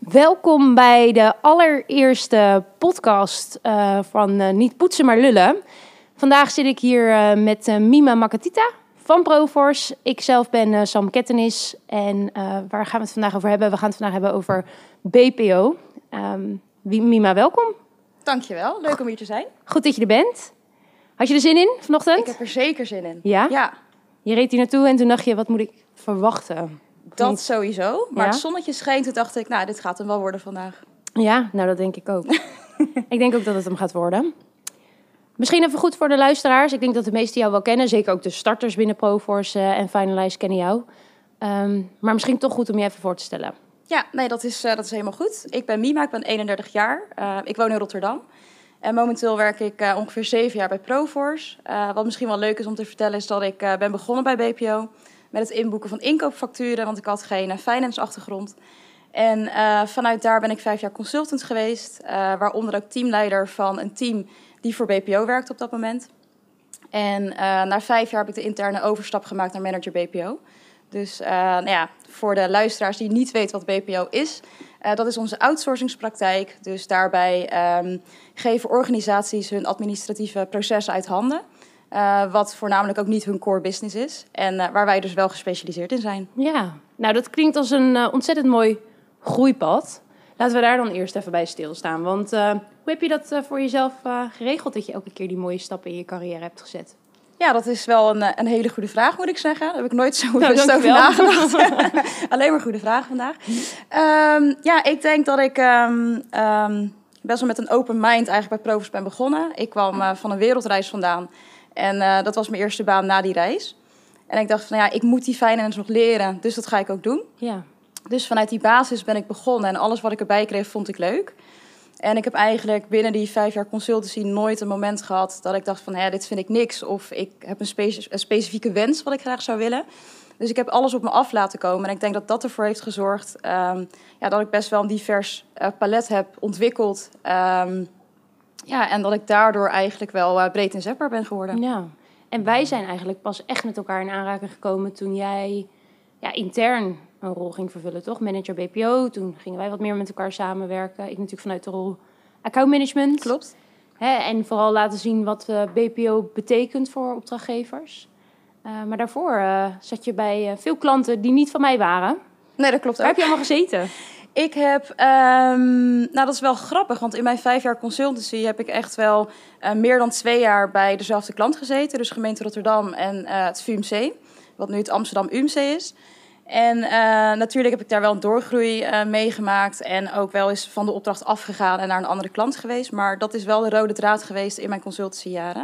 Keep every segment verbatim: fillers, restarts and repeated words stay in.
Welkom bij de allereerste podcast uh, van uh, Niet Poetsen, maar Lullen. Vandaag zit ik hier uh, met uh, Mima Makatita van Proforce. Ik zelf ben uh, Sam Kettenis. En uh, waar gaan we het vandaag over hebben? We gaan het vandaag hebben over B P O. Um, Mima, welkom. Dankjewel, leuk om hier te zijn. Goed dat je er bent. Had je er zin in vanochtend? Ik heb er zeker zin in. Ja? Ja. Je reed hier naartoe en toen dacht je, wat moet ik verwachten? Dat niet? Sowieso. Maar ja? Het zonnetje scheen, toen dacht ik, nou, dit gaat hem wel worden vandaag. Ja, nou dat denk ik ook. Ik denk ook dat het hem gaat worden. Misschien even goed voor de luisteraars. Ik denk dat de meesten jou wel kennen. Zeker ook de starters binnen Proforce uh, en Finalize kennen jou. Um, maar misschien toch goed om je even voor te stellen. Ja, nee, dat is, uh, dat is helemaal goed. Ik ben Mima, ik ben eenendertig jaar. Uh, ik woon in Rotterdam. En momenteel werk ik uh, ongeveer zeven jaar bij Proforce. Uh, wat misschien wel leuk is om te vertellen is dat ik uh, ben begonnen bij B P O... met het inboeken van inkoopfacturen, want ik had geen uh, finance-achtergrond. En uh, vanuit daar ben ik vijf jaar consultant geweest. Uh, waaronder ook teamleider van een team die voor B P O werkte op dat moment. En uh, na vijf jaar heb ik de interne overstap gemaakt naar manager B P O. Dus uh, nou ja, voor de luisteraars die niet weten wat B P O is, uh, dat is onze outsourcingspraktijk. Dus daarbij um, geven organisaties hun administratieve processen uit handen. Uh, wat voornamelijk ook niet hun core business is. En uh, waar wij dus wel gespecialiseerd in zijn. Ja, nou dat klinkt als een uh, ontzettend mooi groeipad. Laten we daar dan eerst even bij stilstaan. Want uh, hoe heb je dat uh, voor jezelf uh, geregeld, dat je elke keer die mooie stappen in je carrière hebt gezet? Ja, dat is wel een, een hele goede vraag, moet ik zeggen. Daar heb ik nooit zo bewust nou, over nagedacht. Alleen maar goede vragen vandaag. Um, ja, ik denk dat ik um, um, best wel met een open mind eigenlijk bij Proforce ben begonnen. Ik kwam uh, van een wereldreis vandaan. En uh, dat was mijn eerste baan na die reis. En ik dacht van, ja, ik moet die finance nog leren, dus dat ga ik ook doen. Ja. Dus vanuit die basis ben ik begonnen en alles wat ik erbij kreeg vond ik leuk. En ik heb eigenlijk binnen die vijf jaar consultancy nooit een moment gehad dat ik dacht van, hé, dit vind ik niks. Of ik heb een, speci- een specifieke wens wat ik graag zou willen. Dus ik heb alles op me af laten komen. En ik denk dat dat ervoor heeft gezorgd um, ja, dat ik best wel een divers uh, palet heb ontwikkeld. Um, Ja, en dat ik daardoor eigenlijk wel uh, breed inzetbaar ben geworden. Ja, en wij zijn eigenlijk pas echt met elkaar in aanraking gekomen toen jij ja, intern een rol ging vervullen, toch? Manager B P O, toen gingen wij wat meer met elkaar samenwerken. Ik natuurlijk vanuit de rol accountmanagement. Klopt. Hè, en vooral laten zien wat uh, B P O betekent voor opdrachtgevers. Uh, maar daarvoor uh, zat je bij uh, veel klanten die niet van mij waren. Nee, dat klopt ook. Waar heb je allemaal gezeten? Ik heb, um, nou dat is wel grappig, want in mijn vijf jaar consultancy heb ik echt wel uh, meer dan twee jaar bij dezelfde klant gezeten. Dus gemeente Rotterdam en uh, het V U M C, wat nu het Amsterdam U M C is. En uh, natuurlijk heb ik daar wel een doorgroei uh, meegemaakt en ook wel eens van de opdracht afgegaan en naar een andere klant geweest. Maar dat is wel de rode draad geweest in mijn consultancyjaren.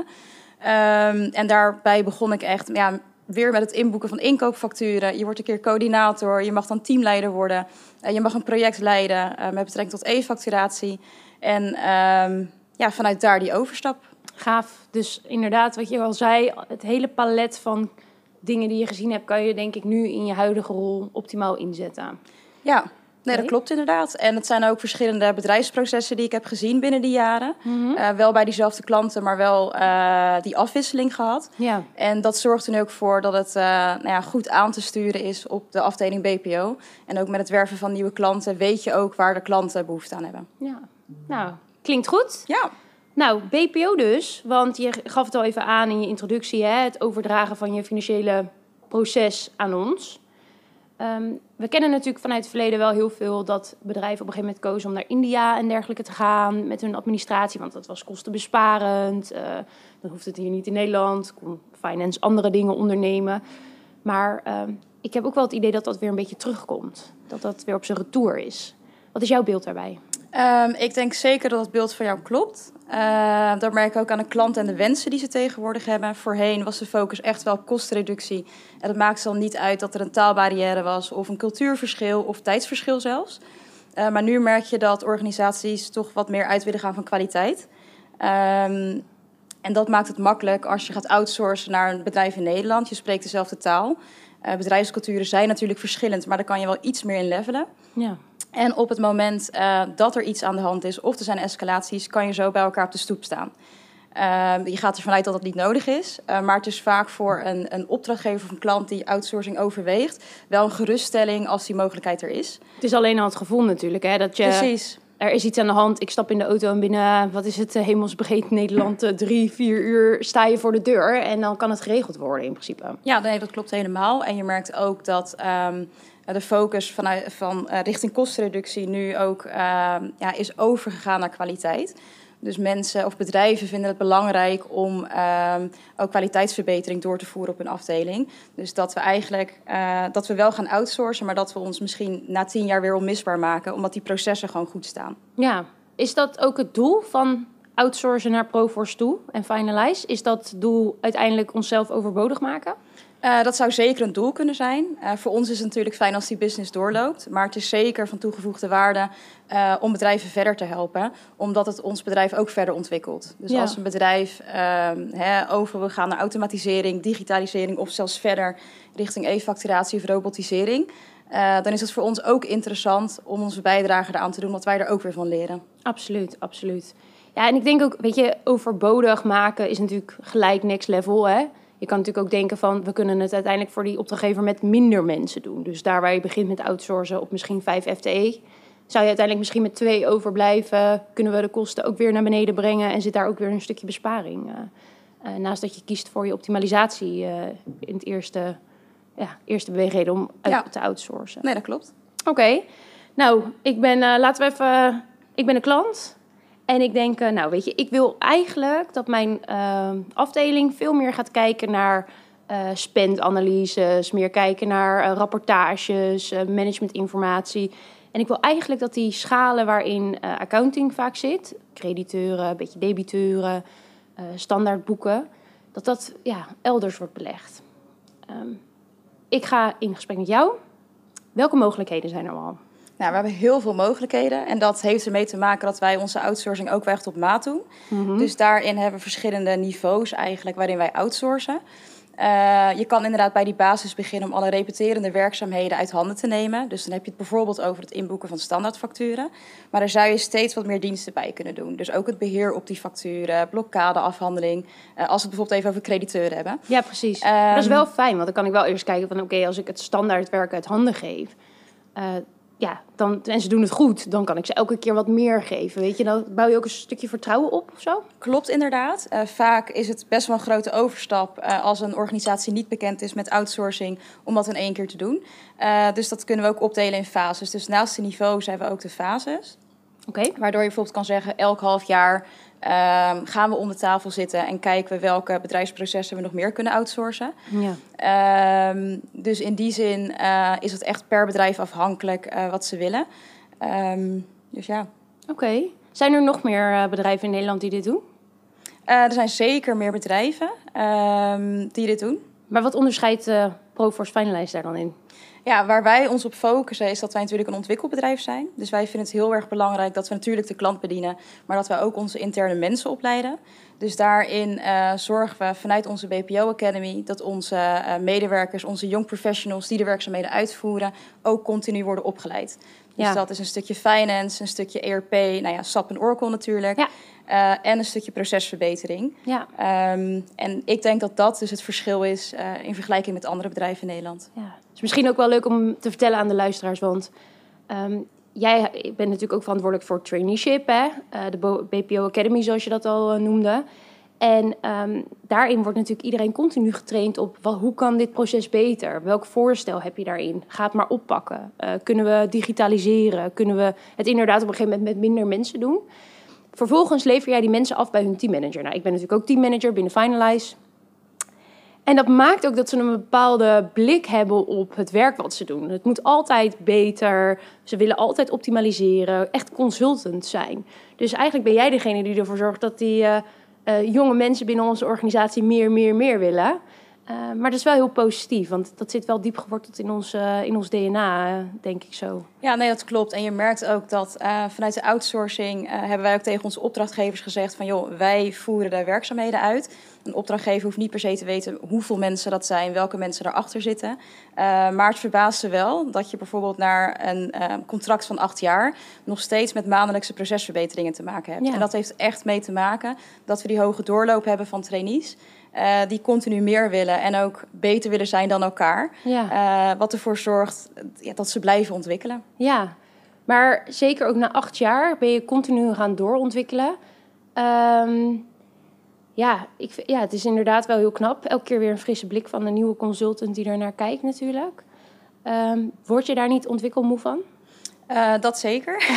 Um, en daarbij begon ik echt... Ja, weer met het inboeken van inkoopfacturen. Je wordt een keer coördinator, je mag dan teamleider worden. Uh, je mag een project leiden uh, met betrekking tot e-facturatie. En um, ja, vanuit daar die overstap. Gaaf. Dus inderdaad, wat je al zei, het hele palet van dingen die je gezien hebt, kan je denk ik nu in je huidige rol optimaal inzetten. Ja, nee, dat klopt inderdaad. En het zijn ook verschillende bedrijfsprocessen die ik heb gezien binnen die jaren. Mm-hmm. Uh, wel bij diezelfde klanten, maar wel uh, die afwisseling gehad. Ja. En dat zorgt er nu ook voor dat het uh, nou ja, goed aan te sturen is op de afdeling B P O. En ook met het werven van nieuwe klanten weet je ook waar de klanten behoefte aan hebben. Ja, nou, klinkt goed. Ja. Nou, B P O dus, want je gaf het al even aan in je introductie, hè, het overdragen van je financiële proces aan ons. Um, we kennen natuurlijk vanuit het verleden wel heel veel dat bedrijven op een gegeven moment kozen om naar India en dergelijke te gaan met hun administratie, want dat was kostenbesparend. Uh, dan hoeft het hier niet in Nederland, kon finance andere dingen ondernemen. Maar um, ik heb ook wel het idee dat dat weer een beetje terugkomt, dat dat weer op zijn retour is. Wat is jouw beeld daarbij? Um, ik denk zeker dat het beeld van jou klopt. Uh, dat merk ik ook aan de klant en de wensen die ze tegenwoordig hebben. Voorheen was de focus echt wel op kostenreductie. En dat maakt dan niet uit dat er een taalbarrière was of een cultuurverschil of tijdsverschil zelfs. Uh, maar nu merk je dat organisaties toch wat meer uit willen gaan van kwaliteit. Um, en dat maakt het makkelijk als je gaat outsourcen naar een bedrijf in Nederland. Je spreekt dezelfde taal. Uh, bedrijfsculturen zijn natuurlijk verschillend, maar daar kan je wel iets meer in levelen. Ja. En op het moment uh, dat er iets aan de hand is of er zijn escalaties, kan je zo bij elkaar op de stoep staan. Uh, je gaat ervan uit dat dat niet nodig is. Uh, maar het is vaak voor een, een opdrachtgever of een klant die outsourcing overweegt wel een geruststelling als die mogelijkheid er is. Het is alleen al het gevoel natuurlijk, hè, dat je... Precies. Er is iets aan de hand, ik stap in de auto en binnen, wat is het, hemelsbreed Nederland, uh, drie, vier uur sta je voor de deur en dan kan het geregeld worden in principe. Ja, nee, dat klopt helemaal. En je merkt ook dat um, de focus vanuit, van uh, richting kostenreductie nu ook uh, ja, is overgegaan naar kwaliteit. Dus mensen of bedrijven vinden het belangrijk om uh, ook kwaliteitsverbetering door te voeren op hun afdeling. Dus dat we eigenlijk uh, dat we wel gaan outsourcen, maar dat we ons misschien na tien jaar weer onmisbaar maken, omdat die processen gewoon goed staan. Ja, is dat ook het doel van outsourcen naar Proforce toe en Finalize? Is dat doel uiteindelijk onszelf overbodig maken? Uh, dat zou zeker een doel kunnen zijn. Uh, voor ons is het natuurlijk fijn als die business doorloopt. Maar het is zeker van toegevoegde waarde uh, om bedrijven verder te helpen. Omdat het ons bedrijf ook verder ontwikkelt. Dus ja. als een bedrijf uh, hè, over wil gaan naar automatisering, digitalisering of zelfs verder richting e-facturatie of robotisering. Uh, dan is het voor ons ook interessant om onze bijdrage eraan te doen, omdat wij er ook weer van leren. Absoluut, absoluut. Ja, en ik denk ook, weet je, overbodig maken is natuurlijk gelijk next level, hè. Je kan natuurlijk ook denken van, we kunnen het uiteindelijk voor die opdrachtgever met minder mensen doen. Dus daar waar je begint met outsourcen op misschien vijf F T E, zou je uiteindelijk misschien met twee overblijven. Kunnen we de kosten ook weer naar beneden brengen en zit daar ook weer een stukje besparing. Uh, uh, naast dat je kiest voor je optimalisatie uh, in het eerste, ja, eerste beweegreden om uit, ja. te outsourcen. Nee, dat klopt. Oké, okay. nou, ik ben, uh, laten we even, uh, ik ben een klant. En ik denk, uh, nou weet je, ik wil eigenlijk dat mijn uh, afdeling veel meer gaat kijken naar uh, spendanalyses, meer kijken naar uh, rapportages, uh, managementinformatie. En ik wil eigenlijk dat die schalen waarin uh, accounting vaak zit, crediteuren, een beetje debiteuren, uh, standaardboeken, dat dat ja, elders wordt belegd. Um, ik ga in gesprek met jou. Welke mogelijkheden zijn er al? Nou, we hebben heel veel mogelijkheden en dat heeft ermee te maken dat wij onze outsourcing ook wel echt op maat doen. Mm-hmm. Dus daarin hebben we verschillende niveaus eigenlijk waarin wij outsourcen. Uh, je kan inderdaad bij die basis beginnen om alle repeterende werkzaamheden uit handen te nemen. Dus dan heb je het bijvoorbeeld over het inboeken van standaardfacturen. Maar daar zou je steeds wat meer diensten bij kunnen doen. Dus ook het beheer op die facturen, blokkadeafhandeling. Uh, als we het bijvoorbeeld even over crediteuren hebben. Ja, precies. Um, dat is wel fijn, want dan kan ik wel eerst kijken van oké, okay, als ik het standaardwerk uit handen geef... Uh, Ja, dan, en ze doen het goed, dan kan ik ze elke keer wat meer geven. Weet je, dan bouw je ook een stukje vertrouwen op of zo? Klopt inderdaad. Uh, vaak is het best wel een grote overstap uh, als een organisatie niet bekend is met outsourcing om dat in één keer te doen. Uh, dus dat kunnen we ook opdelen in fases. Dus naast de niveaus hebben we ook de fases. Okay. Waardoor je bijvoorbeeld kan zeggen, elk half jaar uh, gaan we om de tafel zitten en kijken we welke bedrijfsprocessen we nog meer kunnen outsourcen. Ja. Um, dus in die zin uh, is het echt per bedrijf afhankelijk uh, wat ze willen. Um, dus ja. Oké. Okay. Zijn er nog meer uh, bedrijven in Nederland die dit doen? Uh, er zijn zeker meer bedrijven um, die dit doen. Maar wat onderscheidt uh, Proforce Finalize daar dan in? Ja, waar wij ons op focussen is dat wij natuurlijk een ontwikkelbedrijf zijn. Dus wij vinden het heel erg belangrijk dat we natuurlijk de klant bedienen, maar dat wij ook onze interne mensen opleiden. Dus daarin uh, zorgen we vanuit onze B P O Academy dat onze uh, medewerkers, onze young professionals die de werkzaamheden uitvoeren, ook continu worden opgeleid. Dus ja. dat is een stukje finance, een stukje E R P, nou ja, S A P en Oracle natuurlijk. Ja. Uh, en een stukje procesverbetering. Ja. Um, en ik denk dat dat dus het verschil is uh, in vergelijking met andere bedrijven in Nederland. Ja. Het is misschien ook wel leuk om te vertellen aan de luisteraars, want um, jij bent natuurlijk ook verantwoordelijk voor traineeship, hè? Uh, de B P O Academy, zoals je dat al uh, noemde. En um, daarin wordt natuurlijk iedereen continu getraind op wat, hoe kan dit proces beter? Welk voorstel heb je daarin? Ga het maar oppakken. Uh, kunnen we digitaliseren? Kunnen we het inderdaad op een gegeven moment met minder mensen doen? Vervolgens lever jij die mensen af bij hun teammanager. Nou, ik ben natuurlijk ook teammanager binnen Finalize. En dat maakt ook dat ze een bepaalde blik hebben op het werk wat ze doen. Het moet altijd beter. Ze willen altijd optimaliseren. Echt consultant zijn. Dus eigenlijk ben jij degene die ervoor zorgt dat die uh, uh, jonge mensen binnen onze organisatie meer, meer, meer willen. Uh, maar dat is wel heel positief, want dat zit wel diep geworteld in ons, uh, in ons D N A, uh, denk ik zo. Ja, nee, dat klopt. En je merkt ook dat uh, vanuit de outsourcing uh, hebben wij ook tegen onze opdrachtgevers gezegd van joh, wij voeren de werkzaamheden uit. Een opdrachtgever hoeft niet per se te weten hoeveel mensen dat zijn, welke mensen daarachter zitten. Uh, maar het verbaast ze wel dat je bijvoorbeeld naar een uh, contract van acht jaar nog steeds met maandelijkse procesverbeteringen te maken hebt. Ja. En dat heeft echt mee te maken dat we die hoge doorloop hebben van trainees. Uh, die continu meer willen en ook beter willen zijn dan elkaar. Ja. Uh, wat ervoor zorgt ja, dat ze blijven ontwikkelen. Ja, maar zeker ook na acht jaar ben je continu gaan doorontwikkelen. Um, ja, ik, ja, het is inderdaad wel heel knap. Elke keer weer een frisse blik van een nieuwe consultant die er naar kijkt natuurlijk. Um, word je daar niet ontwikkelmoe van? Uh, dat zeker.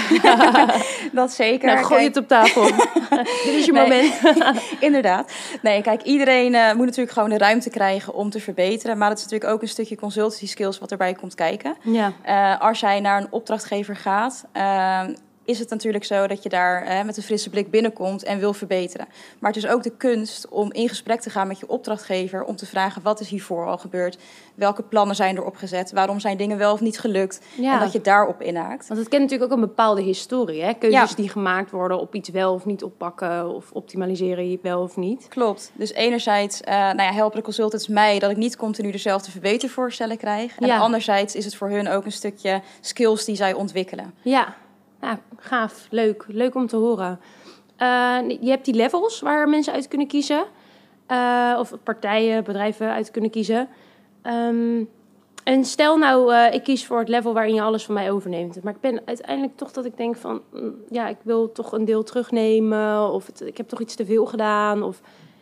dat zeker. Nou, gooi je het op tafel. Dit is je nee, moment. Inderdaad. Nee, kijk, iedereen uh, moet natuurlijk gewoon de ruimte krijgen om te verbeteren. Maar het is natuurlijk ook een stukje consultancy skills wat erbij komt kijken. Ja. Uh, als jij naar een opdrachtgever gaat, Uh, is het natuurlijk zo dat je daar eh, met een frisse blik binnenkomt en wil verbeteren. Maar het is ook de kunst om in gesprek te gaan met je opdrachtgever om te vragen wat is hiervoor al gebeurd, welke plannen zijn er opgezet, waarom zijn dingen wel of niet gelukt ja. en dat je daarop inhaakt. Want het kent natuurlijk ook een bepaalde historie, hè? Keuzes ja. die gemaakt worden op iets wel of niet oppakken of optimaliseren wel of niet. Klopt. Dus enerzijds uh, nou ja, helpen de consultants mij dat ik niet continu dezelfde verbetervoorstellen krijg. En ja. anderzijds is het voor hun ook een stukje skills die zij ontwikkelen. Ja. Ja, gaaf. Leuk. Leuk om te horen. Uh, je hebt die levels waar mensen uit kunnen kiezen. Uh, of partijen, bedrijven uit kunnen kiezen. Um, en stel nou, uh, ik kies voor het level waarin je alles van mij overneemt. Maar ik ben uiteindelijk toch dat ik denk van... ja, ik wil toch een deel terugnemen. Of het, ik heb toch iets te veel gedaan. Of...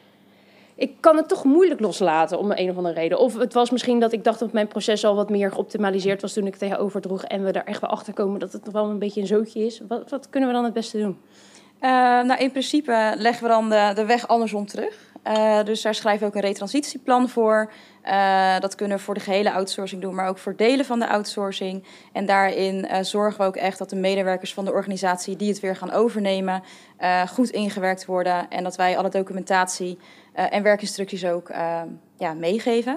Ik kan het toch moeilijk loslaten om een of andere reden. Of het was misschien dat ik dacht dat mijn proces al wat meer geoptimaliseerd was toen ik het tegenover droeg. En we er echt wel achter komen dat het nog wel een beetje een zootje is. Wat, wat kunnen we dan het beste doen? Uh, nou, in principe leggen we dan de, de weg andersom terug. Uh, dus daar schrijven we ook een retransitieplan voor. Uh, dat kunnen we voor de gehele outsourcing doen, maar ook voor delen van de outsourcing. En daarin uh, zorgen we ook echt dat de medewerkers van de organisatie die het weer gaan overnemen, uh, goed ingewerkt worden. En dat wij alle documentatie uh, en werkinstructies ook uh, ja, meegeven.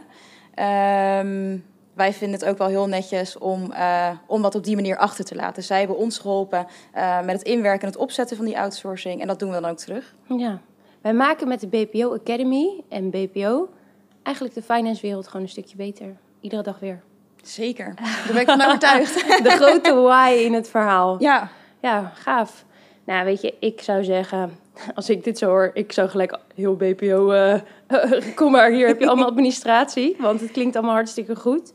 Um, Wij vinden het ook wel heel netjes om, uh, om dat op die manier achter te laten. Zij hebben ons geholpen uh, met het inwerken en het opzetten van die outsourcing. En dat doen we dan ook terug. Ja, wij maken met de B P O Academy en B P O eigenlijk de finance-wereld gewoon een stukje beter. Iedere dag weer. Zeker, daar ben ik van overtuigd. De grote why in het verhaal. Ja. Ja, gaaf. Nou, weet je, ik zou zeggen, als ik dit zo hoor, ik zou gelijk heel B P O... Uh, uh, kom maar, hier heb je allemaal administratie. Want het klinkt allemaal hartstikke goed.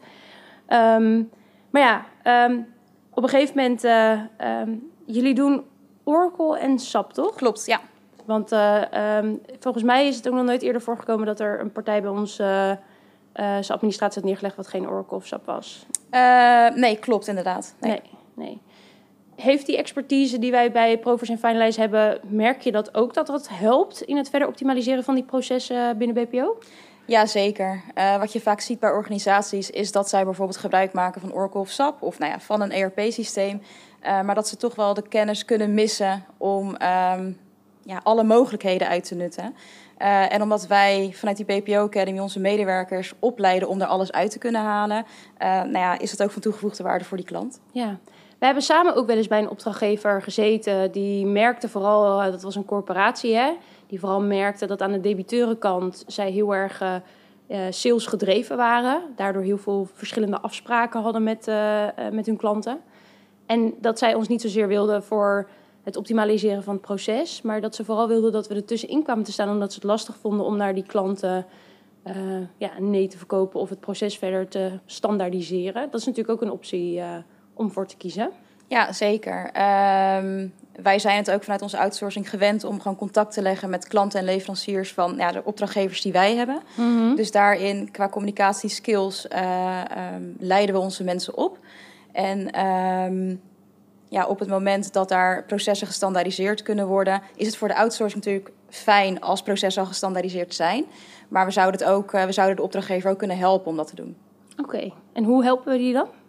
Um, maar ja, um, op een gegeven moment, uh, um, jullie doen Oracle en S A P, toch? Klopt, ja. Want uh, um, volgens mij is het ook nog nooit eerder voorgekomen dat er een partij bij ons uh, uh, zijn administratie had neergelegd wat geen Oracle of S A P was. Uh, nee, klopt inderdaad. Nee. nee, nee. Heeft die expertise die wij bij Provis en Finalize hebben, merk je dat ook dat dat helpt in het verder optimaliseren van die processen binnen B P O? Ja, zeker. Uh, wat je vaak ziet bij organisaties is dat zij bijvoorbeeld gebruik maken van Oracle of S A P of nou ja, van een E R P-systeem. Uh, maar dat ze toch wel de kennis kunnen missen om um, ja, alle mogelijkheden uit te nutten. Uh, en omdat wij vanuit die B P O Academy onze medewerkers opleiden om daar alles uit te kunnen halen, uh, nou ja, is het ook van toegevoegde waarde voor die klant. Ja. We hebben samen ook wel eens bij een opdrachtgever gezeten. Die merkte vooral, dat was een corporatie, hè, die vooral merkte dat aan de debiteurenkant zij heel erg uh, sales gedreven waren. Daardoor heel veel verschillende afspraken hadden met, uh, uh, met hun klanten. En dat zij ons niet zozeer wilden voor het optimaliseren van het proces, maar dat ze vooral wilden dat we er tussenin kwamen te staan, omdat ze het lastig vonden om naar die klanten uh, ja, nee te verkopen of het proces verder te standaardiseren. Dat is natuurlijk ook een optie uh, om voor te kiezen. Ja, zeker. Um, wij zijn het ook vanuit onze outsourcing gewend om gewoon contact te leggen met klanten en leveranciers van ja, de opdrachtgevers die wij hebben. Mm-hmm. Dus daarin, qua communicatieskills, uh, um, leiden we onze mensen op. En um, ja, op het moment dat daar processen gestandaardiseerd kunnen worden, is het voor de outsourcing natuurlijk fijn als processen al gestandaardiseerd zijn. Maar we zouden, het ook, uh, we zouden de opdrachtgever ook kunnen helpen om dat te doen. Oké, okay. En hoe helpen we die dan?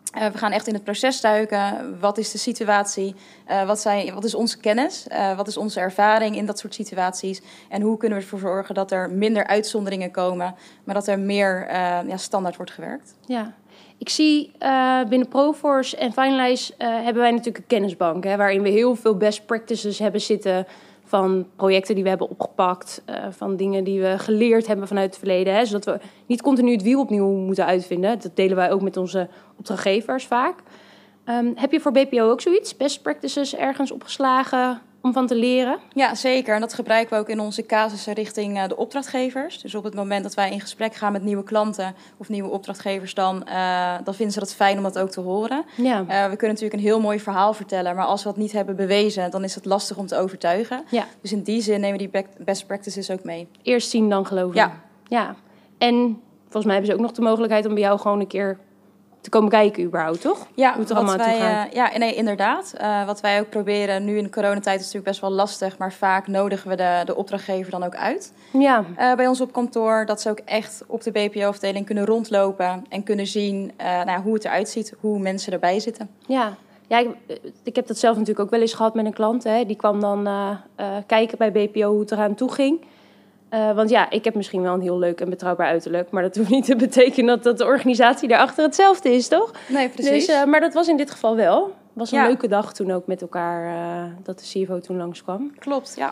Uh, we gaan echt in het proces duiken. Wat is de situatie? Uh, wat, zijn, wat is onze kennis? Uh, wat is onze ervaring in dat soort situaties? En hoe kunnen we ervoor zorgen dat er minder uitzonderingen komen, maar dat er meer uh, ja, standaard wordt gewerkt? Ja, ik zie uh, binnen Proforce en Finalize uh, hebben wij natuurlijk een kennisbank, hè, waarin we heel veel best practices hebben zitten van projecten die we hebben opgepakt, uh, van dingen die we geleerd hebben vanuit het verleden. Hè, zodat we niet continu het wiel opnieuw moeten uitvinden. Dat delen wij ook met onze opdrachtgevers vaak. Um, heb je voor B P O ook zoiets? Best practices ergens opgeslagen om van te leren? Ja, zeker. En dat gebruiken we ook in onze casussen richting uh, de opdrachtgevers. Dus op het moment dat wij in gesprek gaan met nieuwe klanten of nieuwe opdrachtgevers, dan, uh, dan vinden ze dat fijn om dat ook te horen. Ja. Uh, we kunnen natuurlijk een heel mooi verhaal vertellen, maar als we dat niet hebben bewezen, dan is het lastig om te overtuigen. Ja. Dus in die zin nemen we die best practices ook mee. Eerst zien, dan geloven. Ja. Ja. En volgens mij hebben ze ook nog de mogelijkheid om bij jou gewoon een keer te komen kijken überhaupt, toch? Ja, Hoe het er allemaal wij, uh, ja nee, inderdaad. Uh, wat wij ook proberen, nu in de coronatijd is het natuurlijk best wel lastig, maar vaak nodigen we de, de opdrachtgever dan ook uit. Ja. Uh, bij ons op kantoor, dat ze ook echt op de B P O-afdeling kunnen rondlopen en kunnen zien uh, nou ja, hoe het eruit ziet, hoe mensen erbij zitten. Ja. Ja, ik, ik heb dat zelf natuurlijk ook wel eens gehad met een klant. Hè. Die kwam dan uh, uh, kijken bij B P O hoe het eraan toe ging. Uh, want ja, ik heb misschien wel een heel leuk en betrouwbaar uiterlijk, maar dat hoeft niet te betekenen dat, dat de organisatie daarachter hetzelfde is, toch? Nee, precies. Dus, uh, maar dat was in dit geval wel. Het was een ja. leuke dag toen ook met elkaar, uh, dat de C F O toen langskwam. Klopt, ja.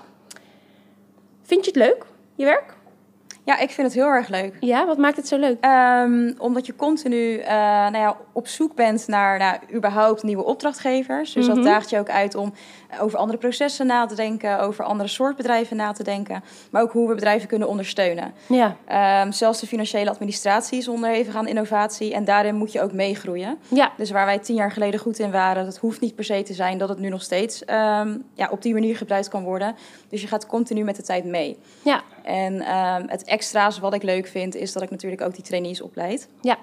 Vind je het leuk, je werk? Ja, ik vind het heel erg leuk. Ja, wat maakt het zo leuk? Um, omdat je continu uh, nou ja, op zoek bent naar nou, überhaupt nieuwe opdrachtgevers. Dus mm-hmm. dat daagt je ook uit om over andere processen na te denken, over andere soort bedrijven na te denken. Maar ook hoe we bedrijven kunnen ondersteunen. Ja. Um, zelfs de financiële administratie is onderhevig aan innovatie en daarin moet je ook meegroeien. Ja. Dus waar wij tien jaar geleden goed in waren, dat hoeft niet per se te zijn dat het nu nog steeds um, ja, op die manier gebruikt kan worden. Dus je gaat continu met de tijd mee. Ja. En um, het extra's wat ik leuk vind, is dat ik natuurlijk ook die trainees opleid. Ja.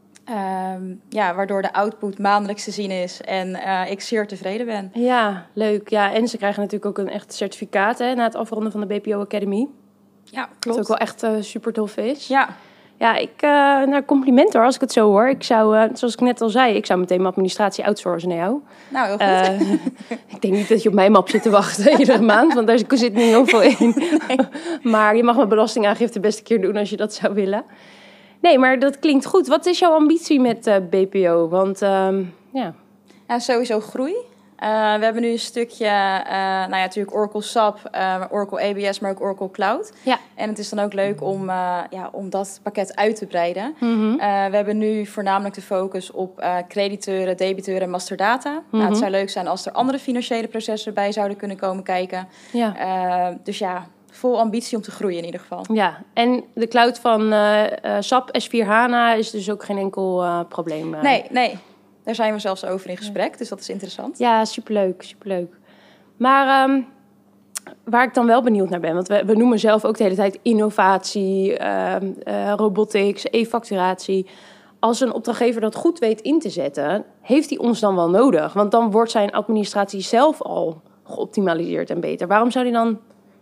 Um, ja, waardoor de output maandelijks te zien is en uh, ik zeer tevreden ben. Ja, leuk. Ja, en ze krijgen natuurlijk ook een echt certificaat hè, na het afronden van de B P O Academy. Ja, klopt. Wat ook wel echt uh, super tof is. Ja. Ja, ik, uh, nou, compliment hoor, als ik het zo hoor. Ik zou, uh, zoals ik net al zei, ik zou meteen mijn administratie outsourcen naar jou. Nou, heel goed. Uh, ik denk niet dat je op mijn map zit te wachten iedere maand, want daar zit niet heel veel in. Nee. Maar je mag mijn belastingaangifte best een keer doen als je dat zou willen. Nee, maar dat klinkt goed. Wat is jouw ambitie met uh, B P O? Want, uh, ja... Ja, sowieso groei. Uh, we hebben nu een stukje, uh, nou ja, natuurlijk Oracle S A P, uh, Oracle A B S, maar ook Oracle Cloud. Ja. En het is dan ook leuk om, uh, ja, om dat pakket uit te breiden. Mm-hmm. Uh, we hebben nu voornamelijk de focus op uh, crediteuren, debiteuren en masterdata. Mm-hmm. Nou, het zou leuk zijn als er andere financiële processen bij zouden kunnen komen kijken. Ja. Uh, dus ja... vol ambitie om te groeien in ieder geval. Ja, en de cloud van uh, uh, S A P S vier HANA is dus ook geen enkel uh, probleem. Uh. Nee, nee. Daar zijn we zelfs over in gesprek, dus dat is interessant. Ja, superleuk, superleuk. Maar um, waar ik dan wel benieuwd naar ben, want we, we noemen zelf ook de hele tijd innovatie, uh, uh, robotics, e-facturatie. Als een opdrachtgever dat goed weet in te zetten, heeft hij ons dan wel nodig? Want dan wordt zijn administratie zelf al geoptimaliseerd en beter. Waarom zou hij dan...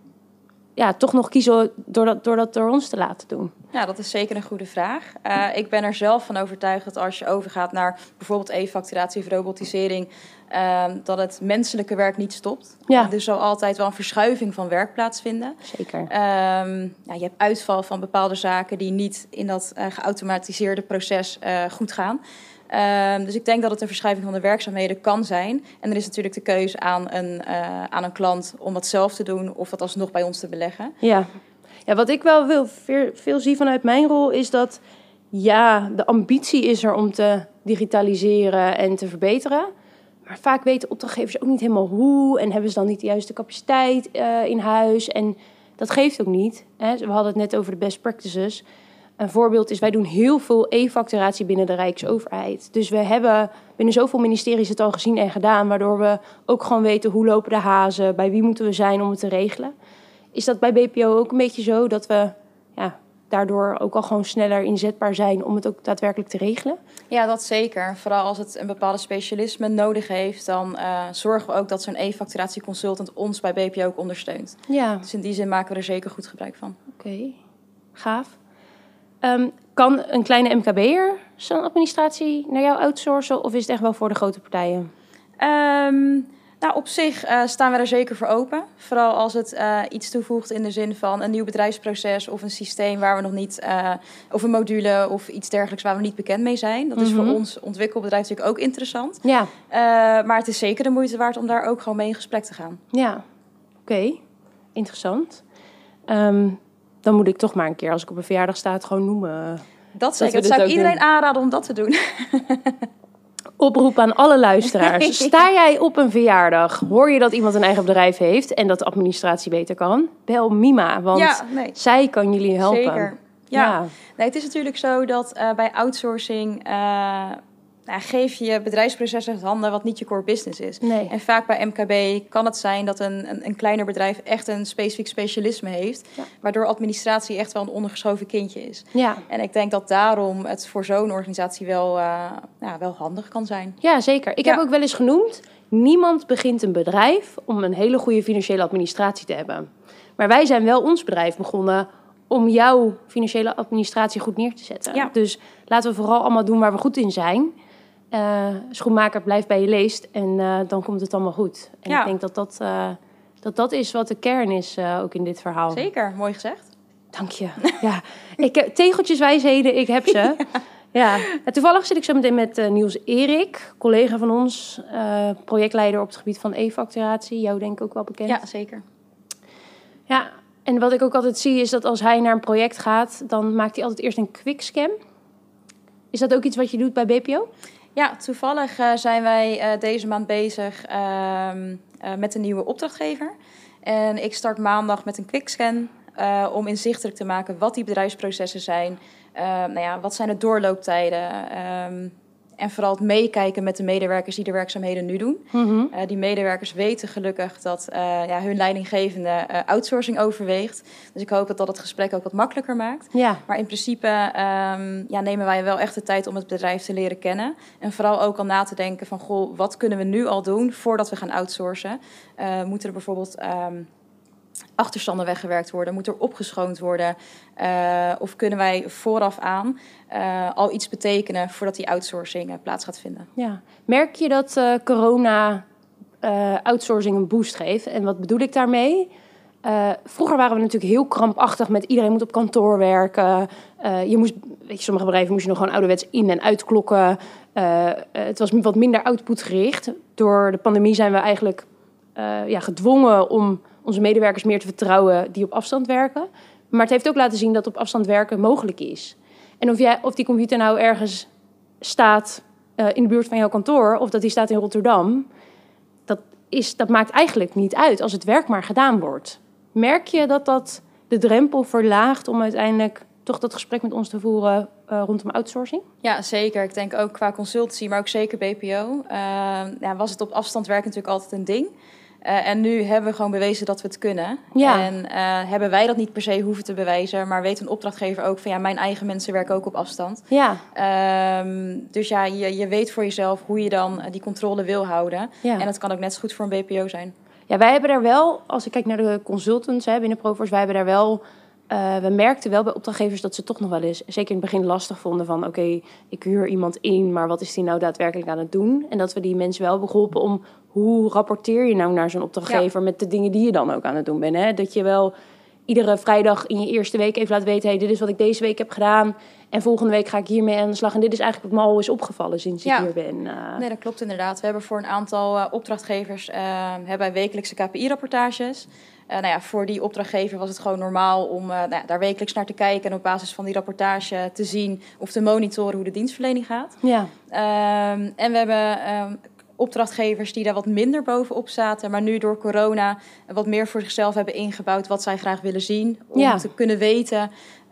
ja, toch nog kiezen door dat, door dat door ons te laten doen? Ja, dat is zeker een goede vraag. Uh, ik ben er zelf van overtuigd dat als je overgaat naar bijvoorbeeld e-facturatie of robotisering, uh, dat het menselijke werk niet stopt. Ja. Uh, er zal altijd wel een verschuiving van werk plaatsvinden. Zeker. Uh, ja, je hebt uitval van bepaalde zaken die niet in dat uh, geautomatiseerde proces uh, goed gaan. Uh, dus ik denk dat het een verschuiving van de werkzaamheden kan zijn. En er is natuurlijk de keuze aan een, uh, aan een klant om dat zelf te doen of dat alsnog bij ons te beleggen. Ja, ja wat ik wel wil, veel, veel zie vanuit mijn rol is dat ja, de ambitie is er om te digitaliseren en te verbeteren. Maar vaak weten opdrachtgevers ook niet helemaal hoe en hebben ze dan niet de juiste capaciteit uh, in huis. En dat geeft ook niet. Hè. We hadden het net over de best practices. Een voorbeeld is, wij doen heel veel e-facturatie binnen de Rijksoverheid. Dus we hebben binnen zoveel ministeries het al gezien en gedaan, waardoor we ook gewoon weten hoe lopen de hazen, bij wie moeten we zijn om het te regelen. Is dat bij B P O ook een beetje zo, dat we ja, daardoor ook al gewoon sneller inzetbaar zijn om het ook daadwerkelijk te regelen? Ja, dat zeker. Vooral als het een bepaalde specialisme nodig heeft, dan uh, zorgen we ook dat zo'n e-facturatieconsultant ons bij B P O ook ondersteunt. Ja. Dus in die zin maken we er zeker goed gebruik van. Oké, okay. Gaaf. Um, kan een kleine M K B'er zijn administratie naar jou outsourcen? Of is het echt wel voor de grote partijen? Um, nou, op zich uh, staan we er zeker voor open. Vooral als het uh, iets toevoegt in de zin van een nieuw bedrijfsproces of een systeem waar we nog niet, uh, of een module of iets dergelijks waar we niet bekend mee zijn. Dat is mm-hmm. voor ons ontwikkelbedrijf natuurlijk ook interessant. Ja. Uh, maar het is zeker de moeite waard om daar ook gewoon mee in gesprek te gaan. Ja, oké. Okay. Interessant. Um, dan moet ik toch maar een keer, als ik op een verjaardag sta, het gewoon noemen. Dat zeker. Dat zou ik iedereen doen. aanraden om dat te doen. Oproep aan alle luisteraars. Sta jij op een verjaardag, hoor je dat iemand een eigen bedrijf heeft en dat de administratie beter kan? Bel Mima, want ja, nee. zij kan jullie helpen. Zeker. Ja. ja. Nee, het is natuurlijk zo dat uh, bij outsourcing uh, nou, geef je bedrijfsprocessen uit handen wat niet je core business is. Nee. En vaak bij M K B kan het zijn dat een, een, een kleiner bedrijf echt een specifiek specialisme heeft, ja. waardoor administratie echt wel een ondergeschoven kindje is. Ja. En ik denk dat daarom het voor zo'n organisatie wel, uh, ja, wel handig kan zijn. Ja, zeker. Ik ja. heb ook wel eens genoemd, niemand begint een bedrijf om een hele goede financiële administratie te hebben. Maar wij zijn wel ons bedrijf begonnen om jouw financiële administratie goed neer te zetten. Ja. Dus laten we vooral allemaal doen waar we goed in zijn. Uh, schoenmaker blijft bij je leest en uh, dan komt het allemaal goed. En ja. ik denk dat dat, uh, dat dat is wat de kern is uh, ook in dit verhaal. Zeker, mooi gezegd. Dank je. Ja, ik heb tegeltjeswijsheden, ik heb ze. ja. Ja. En toevallig zit ik zo meteen met uh, Niels Erik, collega van ons, uh, projectleider op het gebied van e-facturatie. Jou denk ik ook wel bekend. Ja, zeker. Ja, en wat ik ook altijd zie is dat als hij naar een project gaat, dan maakt hij altijd eerst een quickscan. Is dat ook iets wat je doet bij B P O? Ja, toevallig uh, zijn wij uh, deze maand bezig uh, uh, met een nieuwe opdrachtgever. En ik start maandag met een quickscan uh, om inzichtelijk te maken wat die bedrijfsprocessen zijn. Uh, nou ja, wat zijn de doorlooptijden? Um, en vooral het meekijken met de medewerkers die de werkzaamheden nu doen. Mm-hmm. Uh, die medewerkers weten gelukkig dat uh, ja, hun leidinggevende uh, outsourcing overweegt. Dus ik hoop dat dat het gesprek ook wat makkelijker maakt. Ja. Maar in principe um, ja, nemen wij wel echt de tijd om het bedrijf te leren kennen. En vooral ook al na te denken van, goh, wat kunnen we nu al doen voordat we gaan outsourcen? Uh, moeten er bijvoorbeeld Um, achterstanden weggewerkt worden? Moet er opgeschoond worden? Uh, of kunnen wij vooraf aan uh, al iets betekenen voordat die outsourcing uh, plaats gaat vinden? Ja. Merk je dat uh, corona uh, outsourcing een boost geeft? En wat bedoel ik daarmee? Uh, vroeger waren we natuurlijk heel krampachtig met iedereen moet op kantoor werken. Uh, je moest, weet je, sommige bedrijven moest je nog gewoon ouderwets in- en uitklokken. Uh, uh, het was wat minder outputgericht. Door de pandemie zijn we eigenlijk uh, ja, gedwongen om onze medewerkers meer te vertrouwen die op afstand werken. Maar het heeft ook laten zien dat op afstand werken mogelijk is. En of, jij, of die computer nou ergens staat uh, in de buurt van jouw kantoor of dat die staat in Rotterdam, dat, is, dat maakt eigenlijk niet uit als het werk maar gedaan wordt. Merk je dat dat de drempel verlaagt om uiteindelijk toch dat gesprek met ons te voeren uh, rondom outsourcing? Ja, zeker. Ik denk ook qua consultancy, maar ook zeker B P O. Uh, ja, was het op afstand werken natuurlijk altijd een ding. Uh, en nu hebben we gewoon bewezen dat we het kunnen. Ja. En uh, hebben wij dat niet per se hoeven te bewijzen, maar weet een opdrachtgever ook van ja, mijn eigen mensen werken ook op afstand. Ja. Um, dus ja, je, je weet voor jezelf hoe je dan die controle wil houden. Ja. En dat kan ook net zo goed voor een B P O zijn. Ja, wij hebben daar wel, als ik kijk naar de consultants hè, binnen Proforce, wij hebben daar wel, uh, we merkten wel bij opdrachtgevers dat ze toch nog wel eens, zeker in het begin lastig vonden van oké, okay, ik huur iemand in, maar wat is die nou daadwerkelijk aan het doen? En dat we die mensen wel hebben geholpen om, hoe rapporteer je nou naar zo'n opdrachtgever ja. met de dingen die je dan ook aan het doen bent? Hè? Dat je wel iedere vrijdag in je eerste week even laat weten, hey, dit is wat ik deze week heb gedaan en volgende week ga ik hiermee aan de slag. En dit is eigenlijk wat me al is opgevallen sinds ja. ik hier ben. Uh... Nee, dat klopt inderdaad. We hebben voor een aantal uh, opdrachtgevers uh, hebben wij wekelijkse K P I-rapportages. Uh, nou ja, voor die opdrachtgever was het gewoon normaal om uh, nou ja, daar wekelijks naar te kijken en op basis van die rapportage te zien of te monitoren hoe de dienstverlening gaat. Ja. Um, en we hebben um, opdrachtgevers die daar wat minder bovenop zaten, maar nu door corona wat meer voor zichzelf hebben ingebouwd wat zij graag willen zien, om ja. te kunnen weten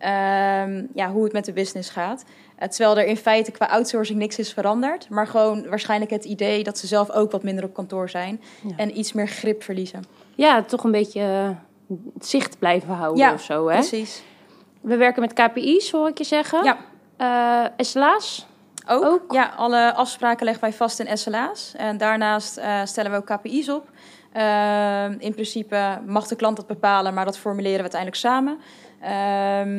um, ja, hoe het met de business gaat. Uh, terwijl er in feite qua outsourcing niks is veranderd, maar gewoon waarschijnlijk het idee dat ze zelf ook wat minder op kantoor zijn ja. en iets meer grip verliezen. Ja, toch een beetje uh, zicht blijven houden ja, of zo, hè? Precies. We werken met K P I's, hoor ik je zeggen. Ja. Uh, S L A's? Ook. ook. Ja, alle afspraken leggen wij vast in S L A's. En daarnaast uh, stellen we ook K P I's op. Uh, in principe mag de klant dat bepalen, maar dat formuleren we uiteindelijk samen. Um,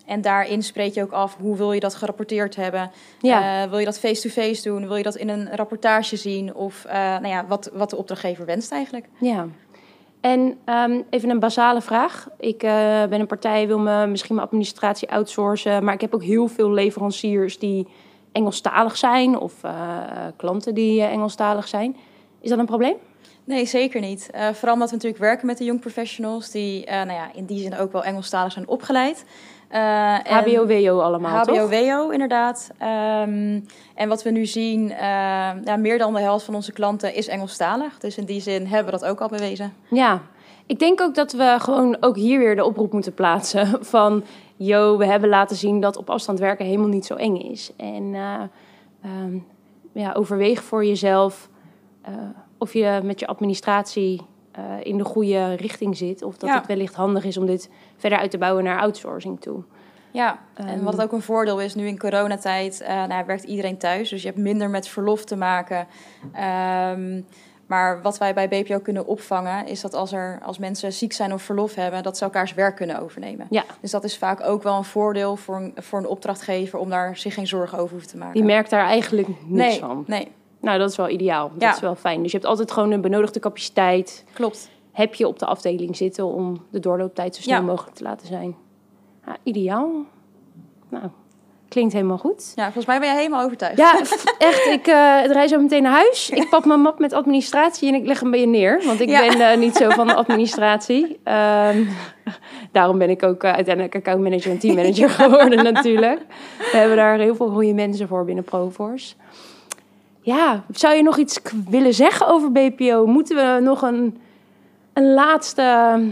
En daarin spreek je ook af hoe wil je dat gerapporteerd hebben. Ja. Uh, wil je dat face-to-face doen? Wil je dat in een rapportage zien? Of uh, nou ja, wat, wat de opdrachtgever wenst eigenlijk. Ja. En um, even een basale vraag. Ik uh, ben een partij, wil me misschien mijn administratie outsourcen. Maar ik heb ook heel veel leveranciers die Engelstalig zijn. Of uh, klanten die uh, Engelstalig zijn. Is dat een probleem? Nee, zeker niet. Uh, vooral omdat we natuurlijk werken met de young professionals. Die uh, nou ja, in die zin ook wel Engelstalig zijn opgeleid. Uh, H B O W O allemaal, H B O W O, toch? inderdaad. Um, en wat we nu zien, uh, ja, meer dan de helft van onze klanten is Engelstalig. Dus in die zin hebben we dat ook al bewezen. Ja, ik denk ook dat we gewoon ook hier weer de oproep moeten plaatsen van... yo, we hebben laten zien dat op afstand werken helemaal niet zo eng is. En uh, um, ja, overweeg voor jezelf uh, of je met je administratie uh, in de goede richting zit. Of dat ja. het wellicht handig is om dit verder uit te bouwen naar outsourcing toe. Ja, en wat ook een voordeel is, nu in coronatijd uh, nou, werkt iedereen thuis. Dus je hebt minder met verlof te maken. Um, maar wat wij bij B P O kunnen opvangen, is dat als, er, als mensen ziek zijn of verlof hebben, dat ze elkaars werk kunnen overnemen. Ja. Dus dat is vaak ook wel een voordeel voor een, voor een opdrachtgever om daar zich geen zorgen over hoeven te maken. Die merkt daar eigenlijk niks nee, van. Nee, Nou, dat is wel ideaal. Dat ja. is wel fijn. Dus je hebt altijd gewoon een benodigde capaciteit. Klopt. Heb je op de afdeling zitten om de doorlooptijd zo snel ja. mogelijk te laten zijn. Ja, ideaal. Nou, klinkt helemaal goed. Ja, volgens mij ben je helemaal overtuigd. Ja, echt. Ik uh, rijd zo meteen naar huis. Ik pak mijn map met administratie en ik leg hem bij je neer. Want ik ja. ben uh, niet zo van de administratie. Um, daarom ben ik ook uh, uiteindelijk accountmanager en teammanager geworden natuurlijk. We hebben daar heel veel goede mensen voor binnen Proforce. Ja, zou je nog iets willen zeggen over B P O? Moeten we nog een, een laatste,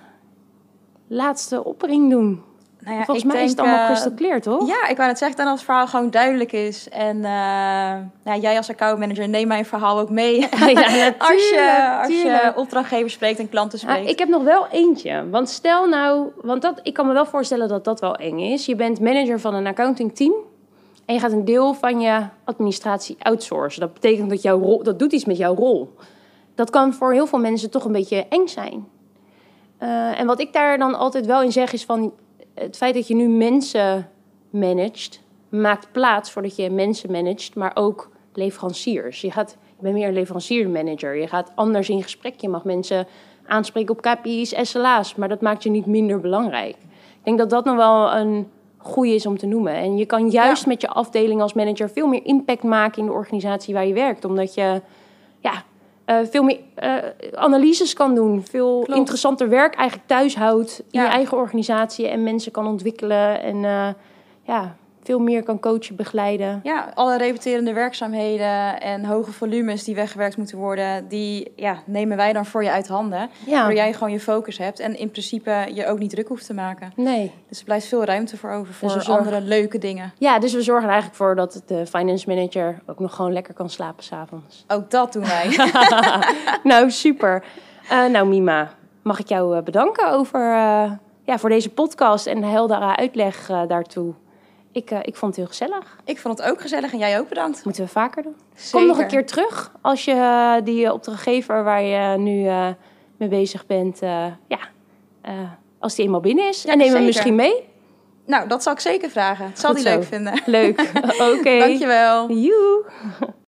laatste opring doen? Nou ja, Volgens mij denk, is het allemaal uh, crystal clear, toch? Ja, ik wou net zeggen, dan als het verhaal gewoon duidelijk is. En uh, nou, jij als accountmanager, neem mijn verhaal ook mee. Ja, als, je, als je opdrachtgevers spreekt en klanten spreekt. Ja, ik heb nog wel eentje. Want stel nou, want dat, ik kan me wel voorstellen dat dat wel eng is. Je bent manager van een accountingteam. En je gaat een deel van je administratie outsourcen. Dat betekent dat jouw rol, dat doet iets met jouw rol. Dat kan voor heel veel mensen toch een beetje eng zijn. Uh, en wat ik daar dan altijd wel in zeg is van... Het feit dat je nu mensen managt, maakt plaats voordat je mensen managt, maar ook leveranciers. Je, gaat, je bent meer een leveranciermanager. Je gaat anders in gesprek. Je mag mensen aanspreken op K P I's, S L A's, maar dat maakt je niet minder belangrijk. Ik denk dat dat nog wel een goeie is om te noemen. En je kan juist ja. met je afdeling als manager veel meer impact maken in de organisatie waar je werkt. Omdat je ja, uh, veel meer uh, analyses kan doen. Veel Klopt. interessanter werk eigenlijk thuis houdt in ja. je eigen organisatie. En mensen kan ontwikkelen en uh, ja, veel meer kan coachen, begeleiden. Ja, alle repeterende werkzaamheden en hoge volumes die weggewerkt moeten worden, die ja, nemen wij dan voor je uit handen. Ja. Waardoor jij gewoon je focus hebt en in principe je ook niet druk hoeft te maken. Nee. Dus er blijft veel ruimte voor over voor dus andere zorgen... leuke dingen. Ja, dus we zorgen er eigenlijk voor dat de finance manager ook nog gewoon lekker kan slapen 's avonds. Ook dat doen wij. Nou, super. Uh, nou, Mima, mag ik jou uh, bedanken over, uh, ja, voor deze podcast en de heldere uitleg uh, daartoe. Ik, uh, ik vond het heel gezellig. Ik vond het ook gezellig en jij ook bedankt. Moeten we vaker doen. Zeker. Kom nog een keer terug als je uh, die opdrachtgever waar je nu uh, mee bezig bent, uh, ja, uh, als die eenmaal binnen is. Ja, en neem hem misschien mee. Nou, dat zal ik zeker vragen. Het zal Goed die zo. leuk vinden. Leuk. Oké. Okay. Dankjewel. Joe.